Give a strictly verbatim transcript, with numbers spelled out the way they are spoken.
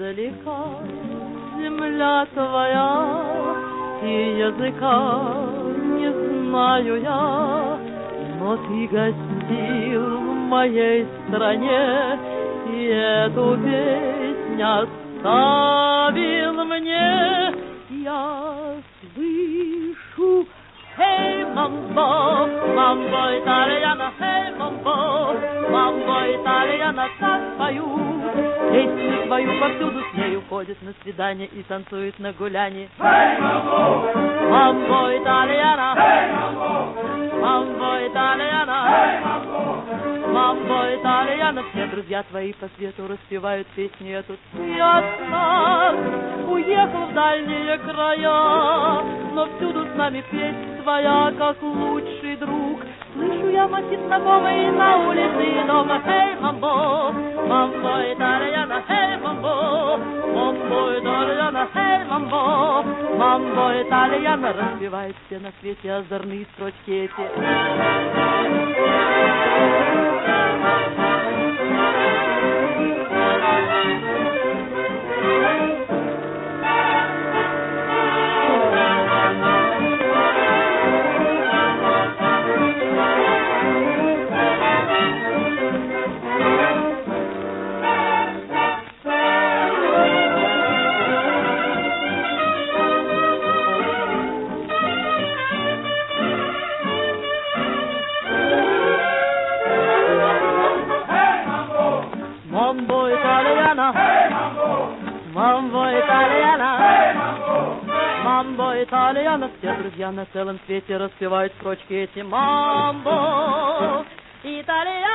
издалека земля твоя, и языка не знаю я, но ты гостил в моей стране, и эту песню оставил мне. Я слышу: «Эй, мамбо, мамбо итальяно, эй, мамбо, мамбо итальяно, как поют». Песню свою повсюду с нею ходит на свидание и танцует на гуляне. Эй, мамбо, мамбо итальяно, эй, мамбо, мамбо итальяно, эй, мамбо, мамбо итальяно. Все друзья твои по свету распевают песни эту. Ты от нас уехал в дальние края, но всюду с нами песнь твоя, как лучший друг. Слышу я мотив знакомый на улице и дома. Эй, мамбо, мамбо итальяно, эй, мамбо, мамбо итальяно, эй, мамбо, мамбо итальяно. Распевают все на свете озорные строчки эти. Мамбо итальяно, мамбо итальяно, мамбо итальяно. Все друзья на целом свете распевают строчки эти. Мамбо итальяно.